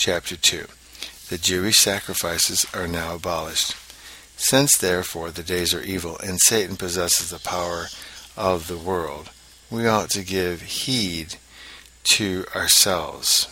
Chapter 2. The Jewish sacrifices are now abolished. Since therefore the days are evil, and Satan possesses the power of the world, we ought to give heed to ourselves,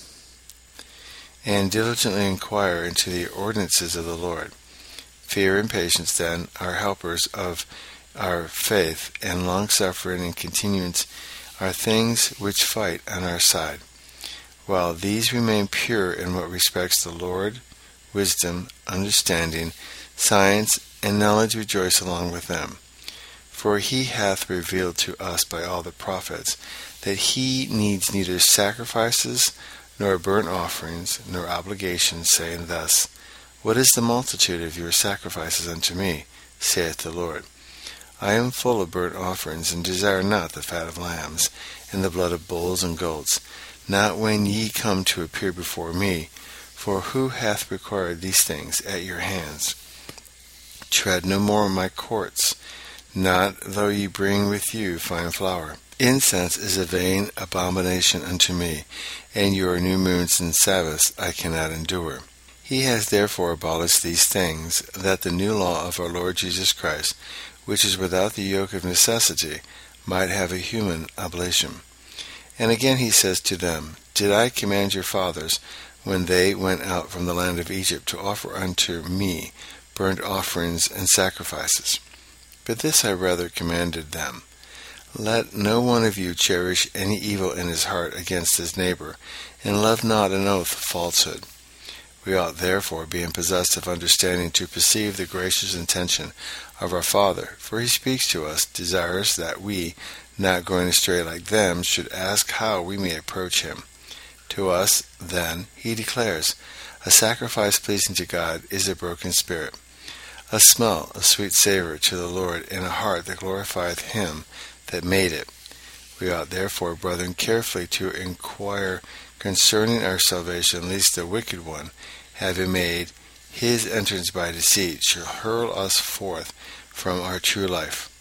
and diligently inquire into the ordinances of the Lord. Fear and patience, then, are helpers of our faith, and long-suffering and continuance are things which fight on our side. While these remain pure in what respects the Lord, wisdom, understanding, science, and knowledge rejoice along with them. For he hath revealed to us by all the prophets that he needs neither sacrifices, nor burnt offerings, nor obligations, saying thus, What is the multitude of your sacrifices unto me, saith the Lord? I am full of burnt offerings, and desire not the fat of lambs, and the blood of bulls and goats, not when ye come to appear before me. For who hath required these things at your hands? Tread no more my courts, not though ye bring with you fine flour. Incense is a vain abomination unto me, and your new moons and Sabbaths I cannot endure. He has therefore abolished these things, that the new law of our Lord Jesus Christ, which is without the yoke of necessity, might have a human oblation. And again he says to them, Did I command your fathers, when they went out from the land of Egypt, to offer unto me burnt offerings and sacrifices? But this I rather commanded them, Let no one of you cherish any evil in his heart against his neighbor, and love not an oath falsehood. We ought therefore, being possessed of understanding, to perceive the gracious intention of our Father, for he speaks to us, desirous that we, not going astray like them, should ask how we may approach him. To us, then, he declares, a sacrifice pleasing to God is a broken spirit, a smell, a sweet savor to the Lord, and a heart that glorifieth him that made it. We ought therefore, brethren, carefully to inquire concerning our salvation, lest the wicked one, having made his entrance by deceit, shall hurl us forth from our true life.